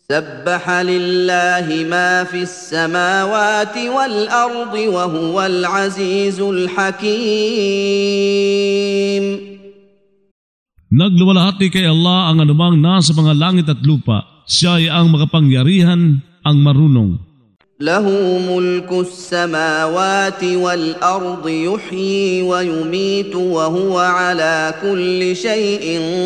سبح لله ما في السماوات والأرض وهو العزيز الحكيم. Nagluwalhati kay Allah ang anumang nasa mga langit at lupa. Siya ay ang makapangyarihan, ang marunong. له ملك السماوات والأرض يحيي ويميت وهو على كل شيء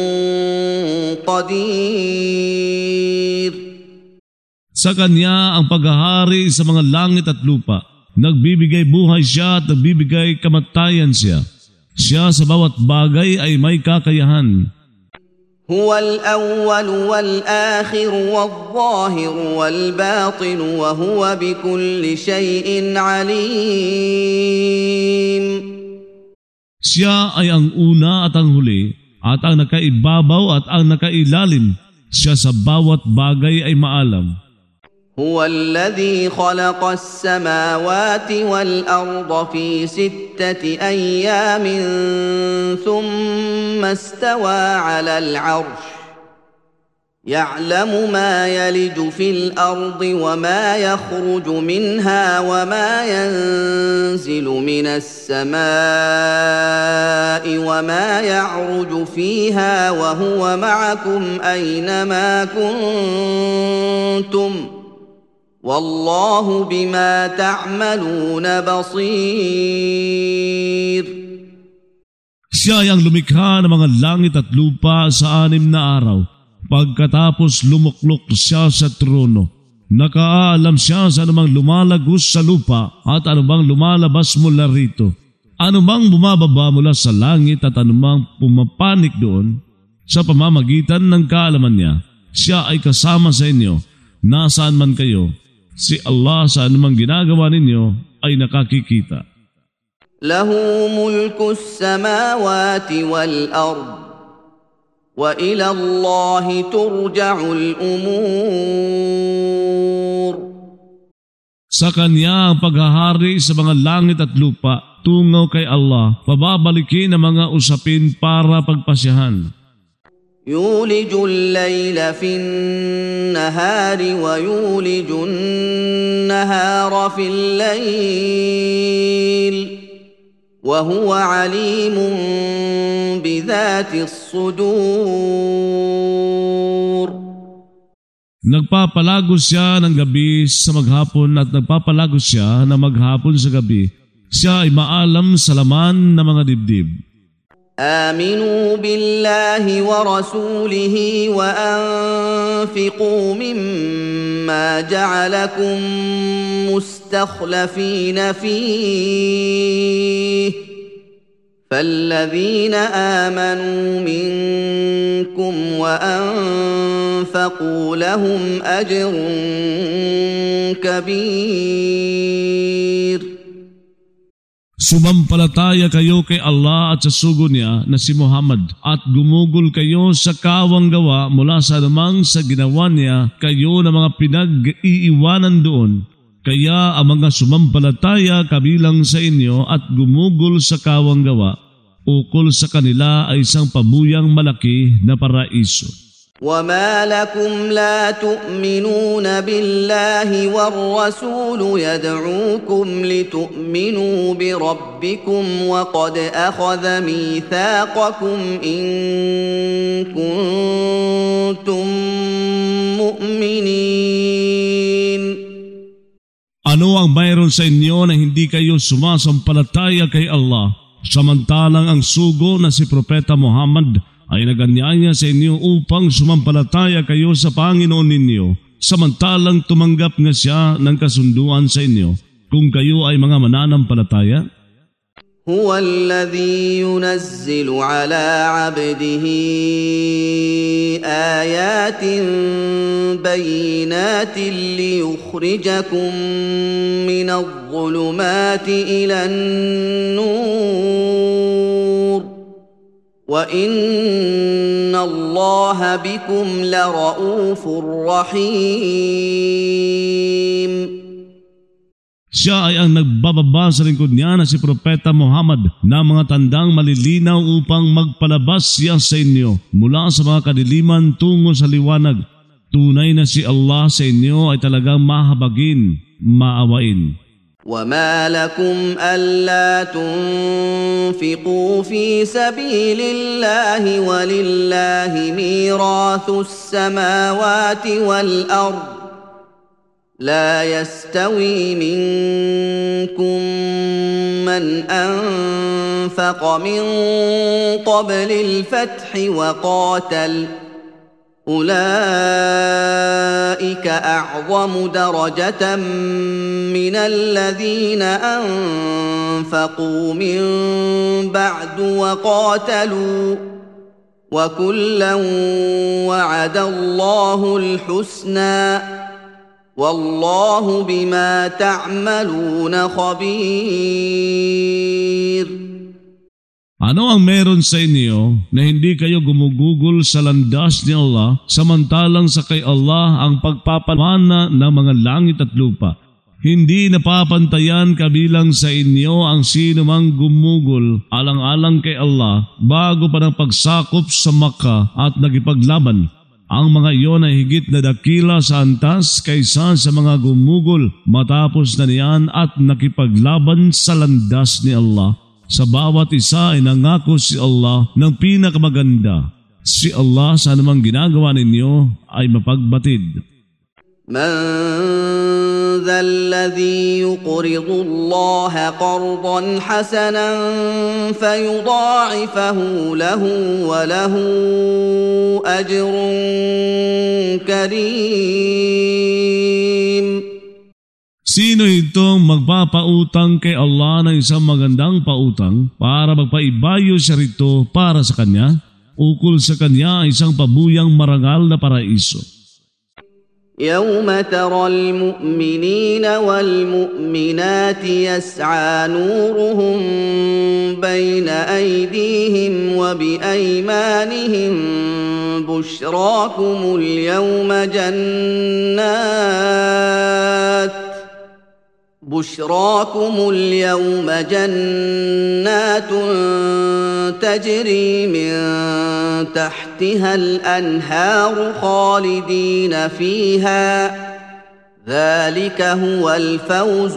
قدير. Sa kanya ang paghahari sa mga langit at lupa. Nagbibigay buhay siya at nagbibigay kamatayan siya. Siya sa bawat bagay ay may kakayahan. هو الأول والآخر والظاهر والباطن وهو بكل شيء عليم. Siya ay ang una at ang huli, at ang nakaibabaw at ang nakailalim. Siya sa bawat bagay ay maalam. هو الذي خلق السماوات والأرض في 6 أيام ثم استوى على العرش يعلم ما يلج في الأرض وما يخرج منها وما ينزل من السماء وما يعرج فيها وهو معكم أينما كنتم والله بما تعملون بصير. Siya ay ang lumikha ng mga langit at lupa sa 6 na araw. Pagkatapos lumuklok siya sa trono. Nakaalam siya sa anumang lumalagos sa lupa at anumang lumalabas mula rito. Anumang bumababa mula sa langit at anumang pumapanik doon sa pamamagitan ng kaalaman niya. Siya ay kasama sa inyo. Nasaan man kayo, si Allah sa anumang ginagawa ninyo ay nakakikita. له ملك السماوات والأرض وإلى الله ترجع الأمور. Sa kanya ang paghahari sa mga langit at lupa, tungo kay Allah, pababalikin ang mga usapin para pagpasyahan. يولج الليل في النهار ويولج النهار في الليل وهو عليم بذات الصدور. Nagpapalagos siya ng gabi sa maghapon at nagpapalagos siya ng maghapon sa gabi. Siya ay maalam sa laman ng mga dibdib. آمنوا بالله ورسوله وأنفقوا مما جعلكم مستخلفين فيه فالذين آمنوا منكم وأنفقوا لهم أجر كبير. Sumampalataya kayo kay Allah at sa sugo niya na si Muhammad at gumugol kayo sa kawang gawa mula sa anumang sa ginawa niya kayo na mga pinag-iiwanan doon. Kaya ang mga sumampalataya kabilang sa inyo at gumugol sa kawang gawa, ukol sa kanila ay isang pabuyang malaki na paraiso. وما لكم لا تؤمنون بالله والرسول يدعوكم لتؤمنوا بربكم وقد أخذ ميثاقكم إن كنتم مؤمنين. Ano ang mayroon sa inyo na hindi kayo sumasampalataya kay Allah, samantalang ang sugo na si Propeta Muhammad ay naganyaya sa inyo upang sumampalataya kayo sa Panginoon ninyo, samantalang tumanggap nga siya ng kasunduan sa inyo, kung kayo ay mga mananampalataya? هو الذي ينزل على عبده آيات بينات ليخرجكم من الظلمات إلى النور وإن الله بكم لرؤوف رحيم. Siya ay ang nagbababa sa lingkod niya na si Propeta Muhammad na mga tandang malilinaw upang magpalabas siya sa inyo mula sa mga kadiliman tungo sa liwanag Tunay na si Allah sa inyo ay talagang mahabagin, maawain. وما لكم ألا تنفقوا في سبيل الله ولله ميراث السماوات والأرض لا يستوي منكم من أنفق من قبل الفتح وقاتل أولئك أعظم درجة من الذين أنفقوا من بعد وقاتلوا وكلا وعد الله الحسنى والله بما تعملون خبير. Ano ang meron sa inyo na hindi kayo gumugugol sa landas ni Allah samantalang sa kay Allah ang pagpapamana ng mga langit at lupa? Hindi napapantayan kabilang sa inyo ang sino mang gumugol alang-alang kay Allah bago pa ng pagsakop sa Makkah at nagipaglaban. Ang mga iyon ay higit na dakila sa antas kaysa sa mga gumugol matapos na niyan at nakipaglaban sa landas ni Allah. Sa bawat isa ay nangako si Allah ng pinakamaganda. Si Allah sa anumang ginagawa ninyo ay mapagbatid. من ذا الذي يقرض الله قرضا حسنا فيضاعفه له وله أجر كريم. Sino itong magpapautang kay Allah ng isang magandang pautang para magpaibayo siya rito para sa kanya? Ukol sa kanya isang pabuyang marangal na paraiso. يوم ترى المؤمنين والمؤمنات يسعى نورهم بين أيديهم وبأيمانهم بشراكم اليوم جنات تجري من تحتها الأنهار خالدين فيها ذلك هو الفوز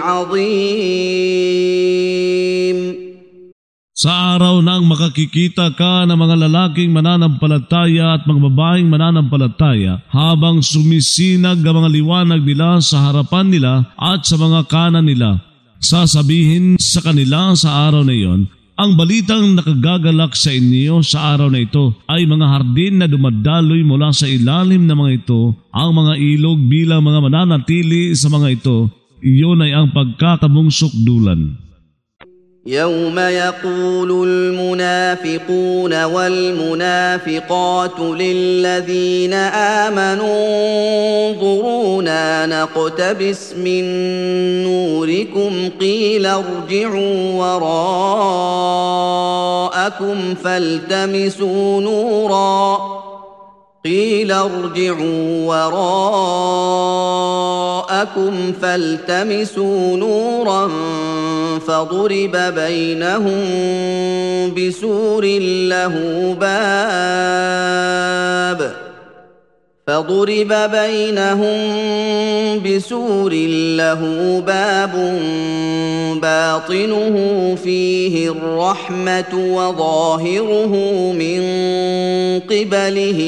العظيم. Sa araw nang makakikita ka ng mga lalaking mananampalataya at mga babaeng mananampalataya habang sumisinag ang mga liwanag nila sa harapan nila at sa mga kanan nila, sasabihin sa kanila sa araw na iyon, ang balitang nakagagalak sa inyo sa araw na ito ay mga hardin na dumadaloy mula sa ilalim ng mga ito, ang mga ilog bilang mga mananatili sa mga ito, iyon ay ang pagkakabungsukdulan. يوم يقول المنافقون والمنافقات للذين آمنوا انظرونا نقتبس من نوركم قيل ارجعوا وراءكم فالتمسوا نورا فضرب بينهم بسور له باب باطنه فيه الرحمة وظاهره من قبله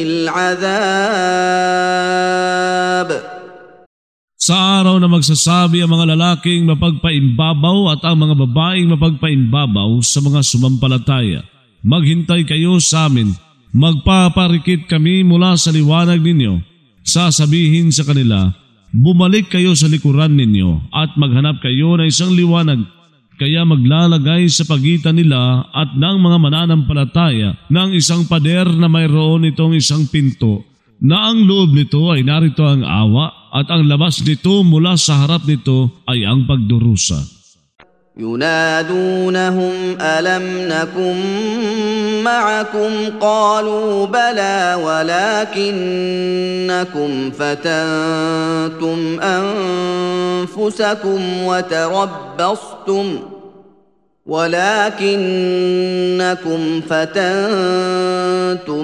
العذاب. Sa araw na magsasabi ang mga lalaking mapagpaimbabaw at ang mga babaeng mapagpaimbabaw sa mga sumampalataya, maghintay kayo sa amin, magpaparikit kami mula sa liwanag ninyo. Sasabihin sa kanila, bumalik kayo sa likuran ninyo at maghanap kayo ng isang liwanag. Kaya maglalagay sa pagitan nila at ng mga mananampalataya ng isang pader na mayroon itong isang pinto, na ang loob nito ay narito ang awa at ang labas nito mula sa harap nito ay ang pagdurusa. ينادونهم ألم نكن معكم قالوا بلى ولكنكم فتنتم أنفسكم ولكنكم فتنتم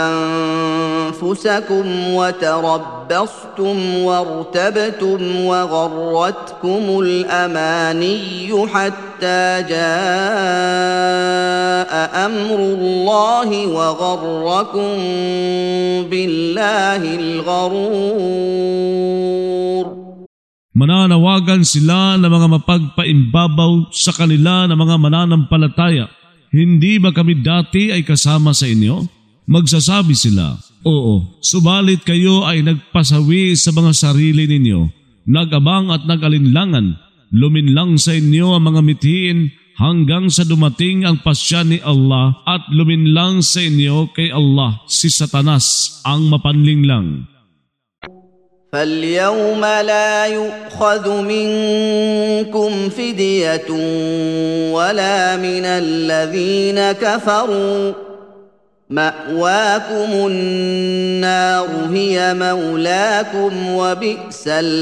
أنفسكم وتربصتم وارتبتم وغرتكم الأماني حتى جاء أمر الله وغركم بالله الغرور. Mananawagan sila ng mga mapagpaimbabaw sa kanila ng mga mananampalataya. Hindi ba kami dati ay kasama sa inyo? Magsasabi sila, oo, subalit kayo ay nagpasawi sa mga sarili ninyo, nagabang at nag-alinlangan, luminlang sa inyo ang mga mithiin hanggang sa dumating ang pasya ni Allah at luminlang sa inyo kay Allah si Satanas ang mapanlinglang. فاليوم لا يؤخذ منكم فدية ولا من الذين كفروا مأواكم النار هي مولاكم وبئس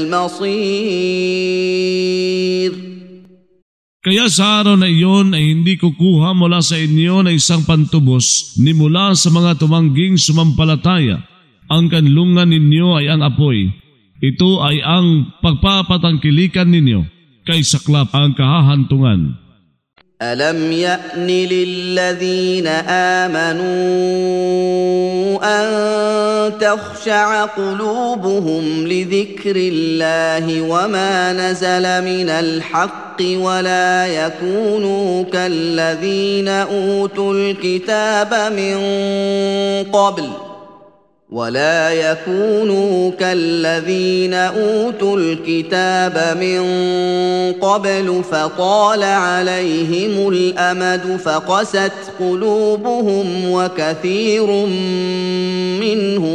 المصير. Kaya sa araw na iyon ay hindi kukuha mula sa inyo na isang pantubos ni mula sa mga tumangging sumampalataya. Ang kanlungan ninyo ay ang apoy. Ito ay ang pagpapatangkilikan ninyo kay saklap ang kahahantungan. Alam ya'ni lilladhina amanu an takhsha'a qulubuhum li dhikrillahi wa ma nazala minal haqqi wa la yakunu kalladhina utul kitaba min qabl ولا يكونوا كالذين أوتوا الكتاب من قبل فطال عليهم الأمد فقست قلوبهم وكثير منهم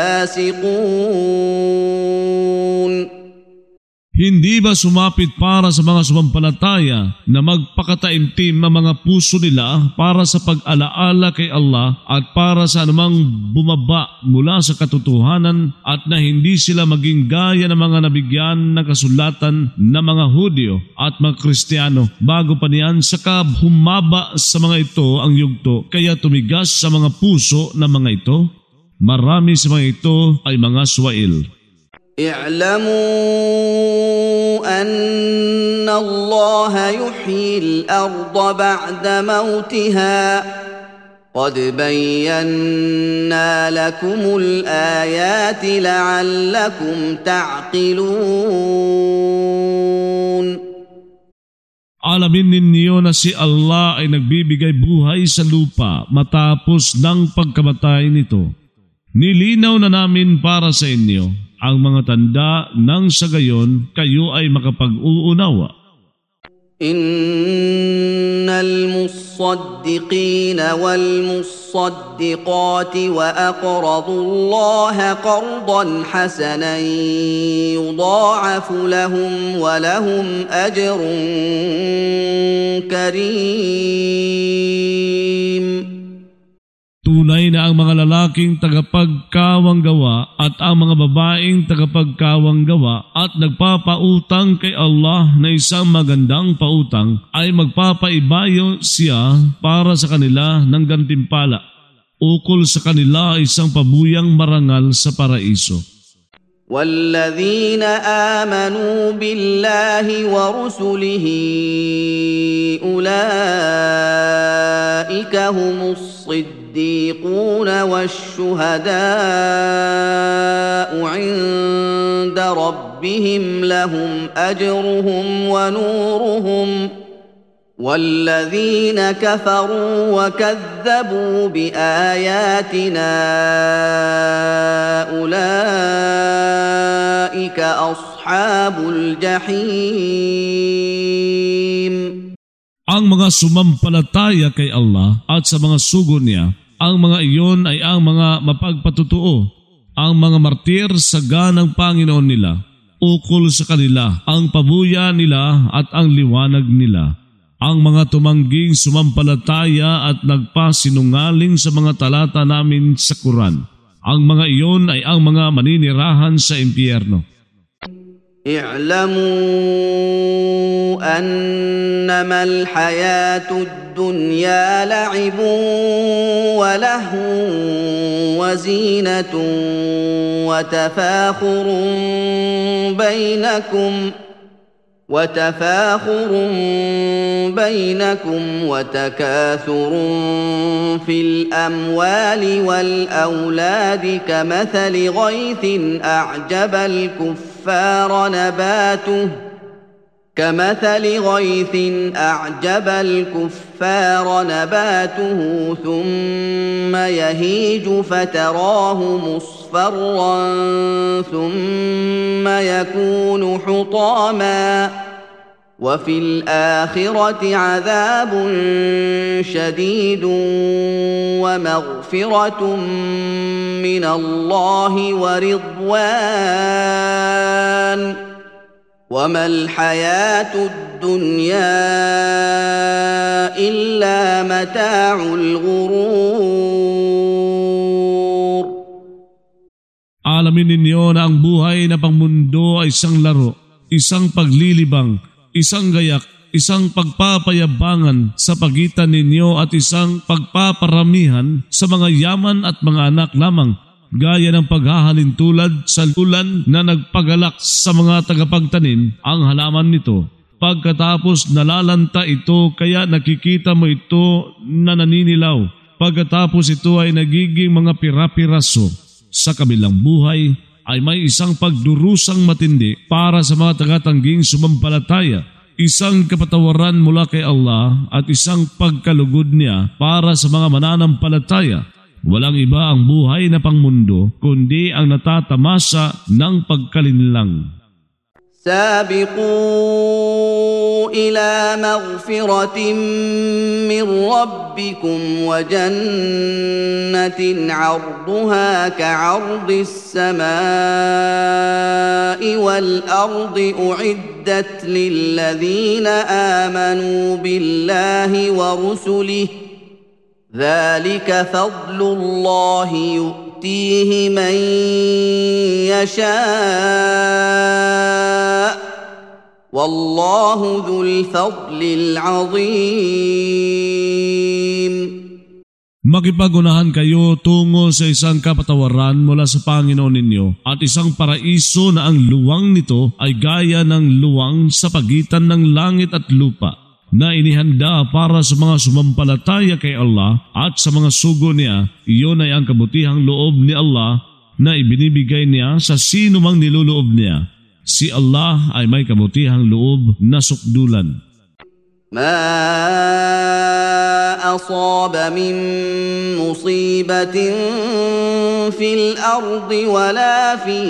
فاسقون. Hindi ba sumapit para sa mga sumampalataya na magpakataimtim ang mga puso nila para sa pag-alaala kay Allah at para sa anumang bumaba mula sa katotohanan at na hindi sila maging gaya ng mga nabigyan ng kasulatan na mga Hudyo at mga Kristiyano bago pa niyan saka humaba sa mga ito ang yugto kaya tumigas sa mga puso ng mga ito? Marami sa mga ito ay mga suwail. اعلموا أن الله يحيي الأرض بعد موتها قد بينا لكم الآيات لعلكم تعقلون. Alamin ninyo na si Allah ay nagbibigay buhay sa lupa matapos ng pagkamatay nito. Nilinaw na namin para sa inyo ang mga tanda nang sa gayon kayo ay makapag-uunawa. Innal musaddiqina wal musaddiqati wa aqradu Allah qardan hasanan yudha'afu lahum wa lahum ajrun karim. Tunay na ang mga lalaking tagapagkawanggawa at ang mga babaeng tagapagkawanggawa at nagpapautang kay Allah na isang magandang pautang ay magpapaibayo siya para sa kanila ng gantimpala. Ukol sa kanila isang pabuyang marangal sa paraiso. والذين آمنوا بالله ورسله أولئك هم الصديقون والشهداء عند ربهم لهم أجرهم ونورهم والذين كفروا وكذبوا بآياتنا أولئك أصحاب الجحيم. Ang mga sumampalataya kay Allah at sa mga sugo niya, ang mga iyon ay ang mga mapagpatutuo, ang mga martir sa ganang Panginoon nila. Ukol sa kanila ang pabuya nila at ang liwanag nila. Ang mga tumangging sumampalataya at nagpasinungaling sa mga talata namin sa Quran. Ang mga iyon ay ang mga maninirahan sa impyerno. اعلموا أنما الحياة الدنيا لعب ولهو وزينة وتفاخر بينكم وتكاثر في الأموال والأولاد كمثل غيث أعجب الكفار نباته ثم يهيج فتراه مصفرا ثم يكون حطاما وفي الآخرة عذاب شديد ومغفرة من الله ورضوان وما الحياة الدنيا إلا متاع الغرور. Alamin ninyo na ang buhay na pangmundo ay isang laro, isang paglilibang, isang gayak, isang pagpapayabangan sa pagitan ninyo at isang pagpaparamihan sa mga yaman at mga anak lamang, gaya ng paghahalin tulad sa ulan na nagpagalak sa mga tagapagtanim ang halaman nito. Pagkatapos nalalanta ito kaya nakikita mo ito na naninilaw. Pagkatapos ito ay nagiging mga pira-piraso. Sa kabilang buhay ay may isang pagdurusang matindi para sa mga tagatangging sumampalataya, isang kapatawaran mula kay Allah at isang pagkalugod niya para sa mga mananampalataya. Walang iba ang buhay na pangmundo kundi ang natatamasa ng pagkalinlang. سابقوا إلى مغفرة من ربكم وجنة عرضها كعرض السماء والأرض أعدت للذين آمنوا بالله ورسله ذلك فضل الله يؤتيه من يشاء والله ذو الفضل العظيم. Makipagunahan kayo tungo sa isang kapatawaran mula sa Panginoon ninyo at isang paraiso na ang luwang nito ay gaya ng luwang sa pagitan ng langit at lupa, na inihanda para sa mga sumampalataya kay Allah at sa mga sugo niya. Iyon ay ang kabutihang loob ni Allah na ibinibigay niya sa sino mang niluloob niya. Si Allah ay may kabutihang loob na sukdulan. ما أصاب من مصيبة في الأرض ولا في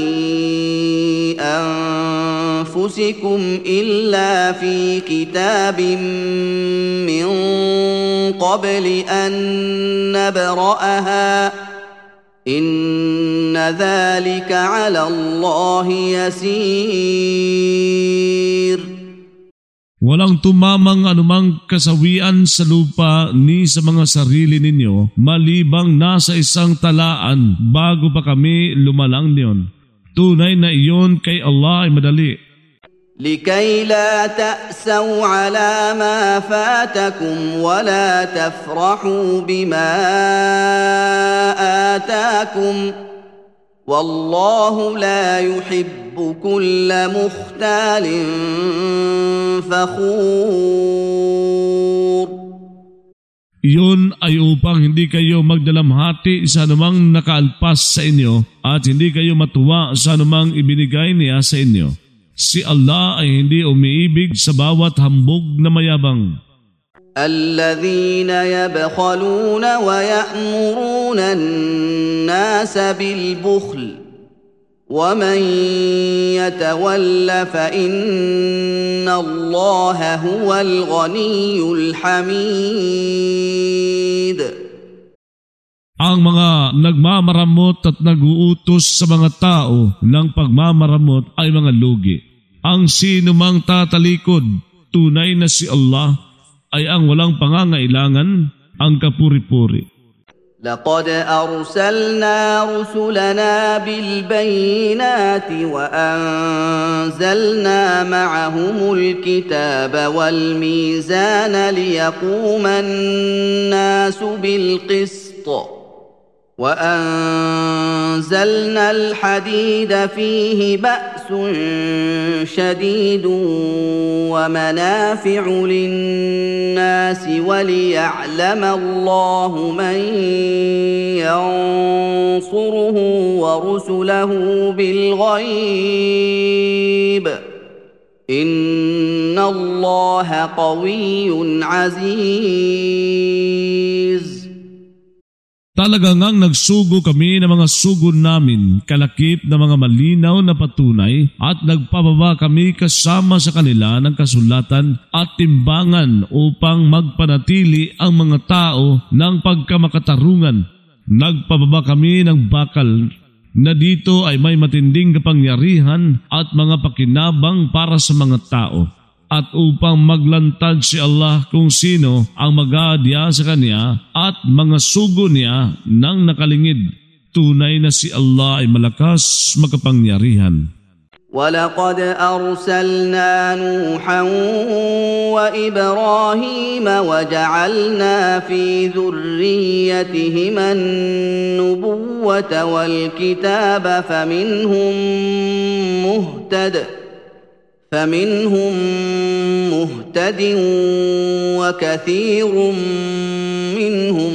أنفسكم إلا في كتاب من قبل أن نبرأها إن ذلك على الله يسير. Walang tumamang anumang kasawian sa lupa ni sa mga sarili ninyo malibang nasa isang talaan bago pa kami lumalang niyon. Tunay na iyon kay Allah ay madali. لكي لا تأسوا على ما فاتكم ولا تفرحوا بما آتاكم والله لا يحب كل مختال فخور. Iyon ay upang hindi kayo magdalamhati sa anumang nakaalpas sa inyo at hindi kayo matuwa sa anumang ibinigay niya sa inyo. Si Allah ay hindi umiibig sa bawat hambog na mayabang. الذين يبخلون ويأمرون الناس بالبخل ومن يتول فإن الله هو الغني الحميد. Ang mga nagmamaramot at nag-uutos sa mga tao ng pagmamaramot ay mga lugi. Ang sino mang tatalikod, tunay na si Allah ay ang walang pangangailangan, ang kapuri-puri. لقد أرسلنا رسلنا بالبينات وأنزلنا معهم الكتاب والميزان ليقوم الناس بالقسط وأنزلنا الحديد فيه بأس شديد ومنافع للناس وليعلم الله من ينصره ورسله بالغيب إن الله قوي عزيز. Talaga ngang nagsugo kami ng mga sugo namin, kalakip na mga malinaw na patunay, at nagpababa kami kasama sa kanila ng kasulatan at timbangan upang magpanatili ang mga tao ng pagkamakatarungan. Nagpababa kami ng bakal na dito ay may matinding kapangyarihan at mga pakinabang para sa mga tao, at upang maglantad si Allah kung sino ang mag-aadya sa Kanya at mga sugo niya nang nakalingid. Tunay na si Allah ay malakas makapangyarihan. وَلَقَدْ أَرْسَلْنَا نُوحًا وَإِبْرَاهِيمَ وَجَعَلْنَا فِي ذُرِّيَّتِهِمَا النُّبُوَّةَ وَالْكِتَابَ فمنهم مهتد وكثير منهم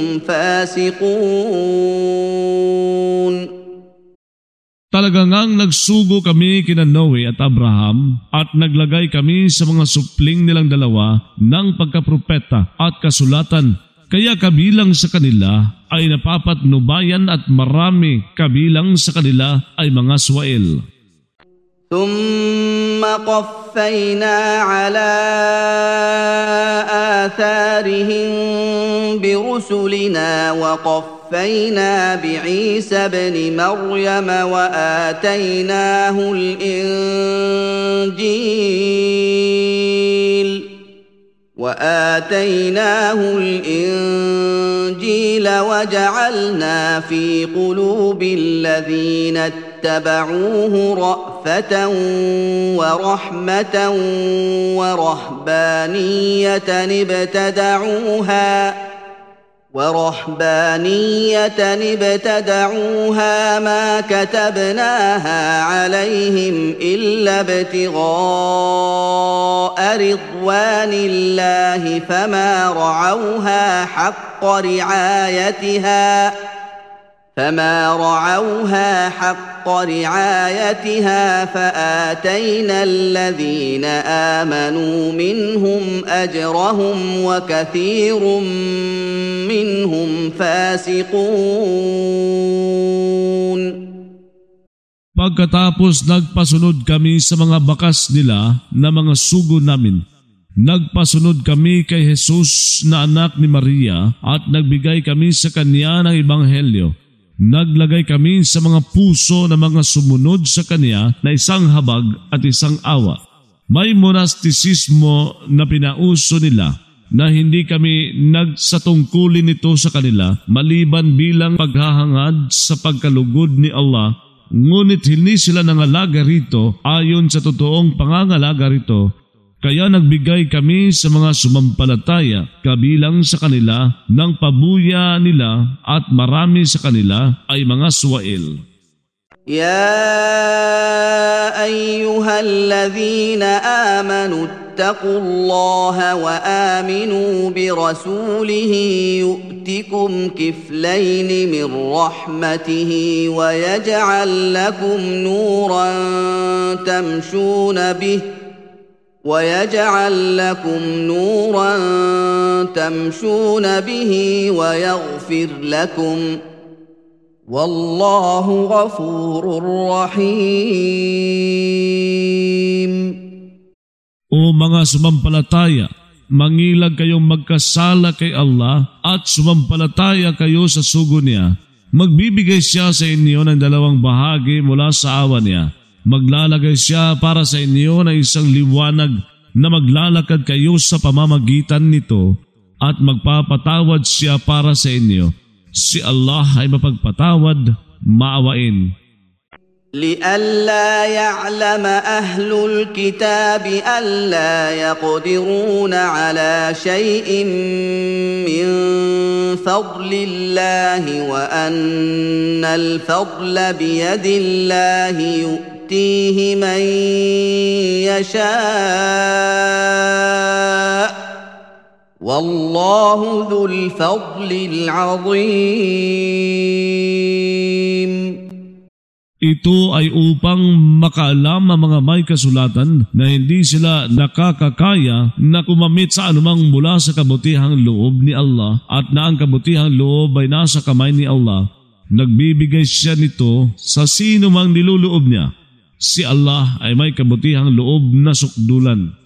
فاسقون. Talaga ngang nagsugo kami kina Noe at Abraham at naglagay kami sa mga supling nilang dalawa ng pagkapropeta at kasulatan. Kaya kabilang sa kanila ay napapatnubayan at marami kabilang sa kanila ay mga swael. ثم قفينا على آثارهم برسلنا وقفينا بعيسى ابن مريم وآتيناه الإنجيل وجعلنا في قلوب الذين اتبعوه رأفة ورحمة ورهبانية ابتدعوها ما كتبناها عليهم إلا ابتغاء رضوان الله فما رعوها حق رعايتها فآتينا الذين آمنوا منهم أجرهم وكثير منهم فاسقون. Pagkatapos nagpasunod kami sa mga bakas nila na mga sugo namin. Nagpasunod kami kay Jesus na anak ni Maria at nagbigay kami sa kanya ng ebanghelyo. Naglagay kami sa mga puso ng mga sumunod sa kanya na isang habag at isang awa. May monastisismo na pinauso nila na hindi kami nagsatungkulin nito sa kanila maliban bilang paghahangad sa pagkalugod ni Allah. Ngunit hindi sila nangalaga rito ayon sa totoong pangangalaga rito. Kaya nagbigay kami sa mga sumampalataya kabilang sa kanila ng pabuya nila at marami sa kanila ay mga swael. يا أيها الذين آمنوا اتقوا الله وآمنوا برسوله يؤتكم كفلين من رحمته ويجعل لكم نورا تمشون به ويغفر لكم والله غفور رحيم. O mga sumampalataya, mangilag kayong magkasala kay Allah at sumampalataya kayo sa sugo niya. Magbibigay siya sa inyo ng dalawang bahagi mula sa awa niya. Maglalagay siya para sa inyo ng isang liwanag na maglalakad kayo sa pamamagitan nito at magpapatawad siya para sa inyo. Si Allah ay mapagpatawad, maawain. لئلا يعلم أهل الكتاب ألا يقدرون على شيء من فضل الله وأن الفضل بيد الله يؤتيه من يشاء والله ذو الفضل العظيم. Ito ay upang makaalam ang mga may kasulatan na hindi sila nakakakaya na kumamit sa anumang mula sa kabutihang loob ni Allah at na ang kabutihang loob ay nasa kamay ni Allah. Nagbibigay siya nito sa sino mang niluloob niya. Si Allah ay may kabutihang loob na sukdulan.